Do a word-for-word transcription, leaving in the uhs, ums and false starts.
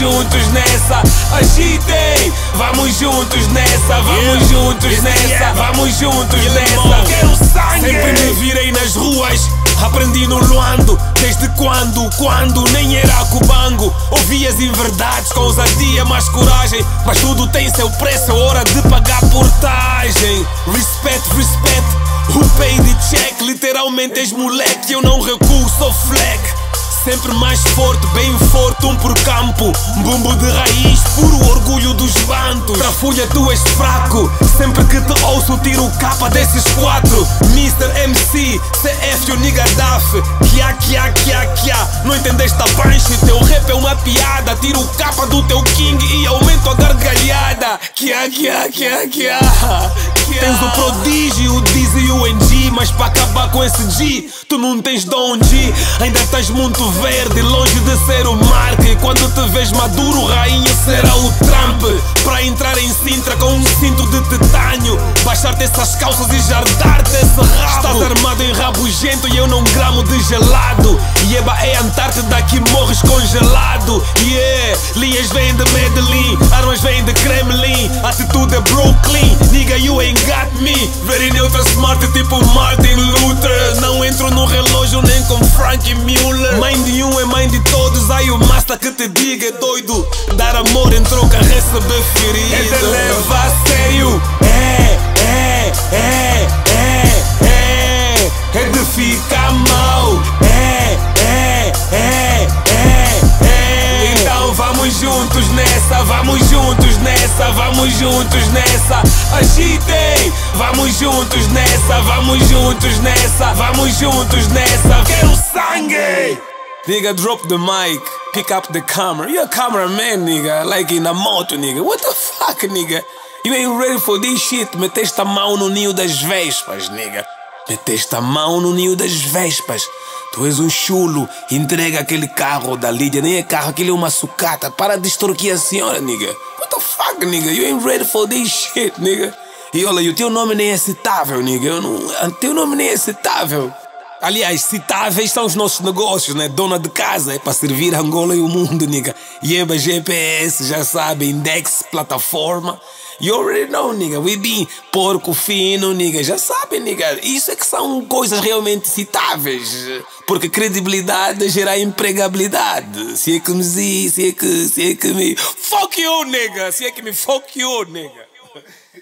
juntos nessa. Agitem, vamos juntos nessa. Vamos juntos nessa, vamos juntos nessa. Quero sangue. Sempre me virei nas ruas, aprendi no Luando. Desde quando, quando nem era cubango. Ouvi as inverdades com ousadia, mais coragem. Mas tudo tem seu preço, é hora de pagar portagem. Respect, respect, who paid the check? Literalmente és moleque, eu não recuo, sou fleck. Sempre mais forte, bem forte, um por campo. Bumbo de raiz, puro orgulho dos bantos. Trafulha, tu és fraco. Sempre que te ouço, tiro capa desses quatro. mister M C, C F e o nigga Daf. Kia, kia, kia, kia. Não entendeste a punch? Teu rap é uma piada. Tiro capa do teu king e aumento a gargalhada. Kia, kia, kia, kia. Tens o prodígio, o Dizzy e o N G. Mas para acabar com esse G, tu não tens dom G. Ainda estás muito verde, longe de ser o Mark. Quando te vês maduro, rainha será o Trump. Para entrar em Sintra com um cinto de titânio, baixar-te essas calças e jardar-te esse rabo. Estás armado em rabugento e eu não gramo de gelado. Yeba é Antártida, que morres congelado. Yeah, linhas vêm de Medellín, armas vêm de Kremlin. Atitude é Brooklyn, nigga you ain't got me. Very neutral, smart tipo Martin Luther. Não entro no relógio nem com Frankie Mueller. Mãe de um é mãe de todos, aí o master que te diga é doido. Dar amor em troca, receber ferida. É de levar a sério, é, é, é, é, é. É de ficar mal, é, é, é, é, é. Então vamos juntos nessa, vamos juntos nessa, vamos juntos nessa. Agitem, vamos juntos nessa, vamos juntos nessa, vamos juntos nessa. Quero sangue. Nigga, drop the mic, pick up the camera. You're a cameraman, nigga, like in a moto, nigga. What the fuck, nigga? You ain't ready for this shit. Meteste a mão no ninho das vespas, nigga. Meteste a mão no ninho das vespas. Tu és um chulo, entrega aquele carro da Lídia. Nem é carro, aquele é uma sucata. Para de extorquir a senhora, nigga. What the fuck, nigga? You ain't ready for this shit, nigga. E olha, o teu nome nem é citável, nigga. Eu não... O teu nome nem é citável. Aliás, citáveis são os nossos negócios, né? Dona de casa é para servir Angola e o mundo, nigga. Yeba G P S, já sabe, index, plataforma. You already know, nigga. We be porco fino, nigga. Já sabe, nigga. Isso é que são coisas realmente citáveis. Porque credibilidade gera empregabilidade. Se é que me zi, se é que, se é que me... Fuck you, nigga. Se é que me fuck you, nigga.